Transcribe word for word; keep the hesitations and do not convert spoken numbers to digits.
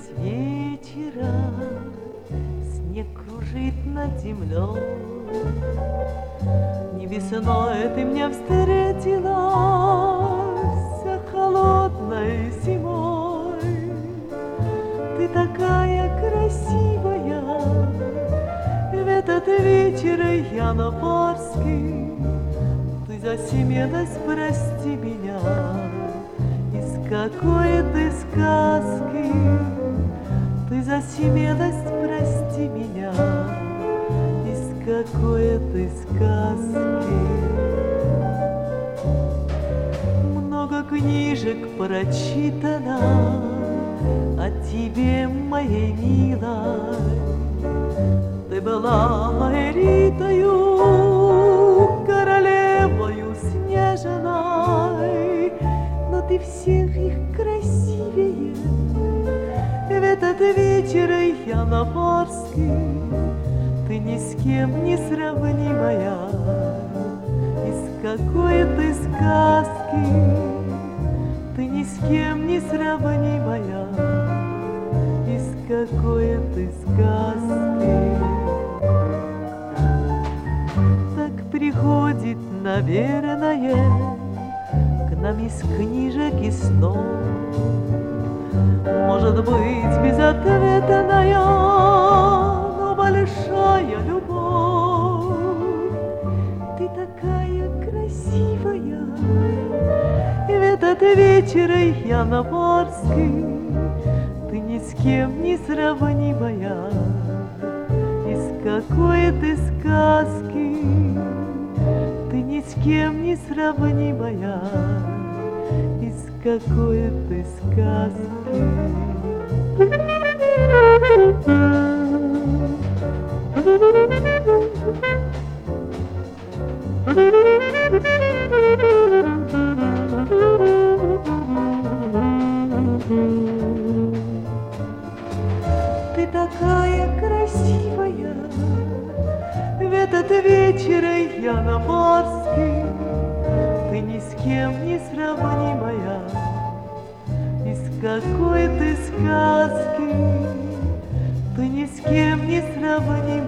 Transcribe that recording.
вечера снег кружит над землей. Не весной ты меня встретилась, а холодной зимой. Ты такая красивая, в этот вечер я на Барске. Ты за семенность прости меня, из какой ты сказки. Ты за семенность прости меня, из какой ты сказки. Много книжек прочитано о тебе, моей милой. Ты была моей Ритою, королевою снежной, но ты всех их красивее. В этот вечер я на Барске, ты ни с кем не сравнимая, из какой ты сказки. Ты ни с кем не сравнимая, из какой ты сказки. Так приходит, наверное, к нам из книжек и снов. Может быть, безответная, но большая любовь. Ты такая красивая, и в этот вечер я на Барске. Ты ни с кем не сравнимая, из какой ты сказки. Ты ни с кем не сравнимая, из какой ты сказки. Ты такая красивая, в этот вечер я на Барске. Ты ни с кем не сравнимая, из какой ты сказки. Ты ни с кем не сравнимая.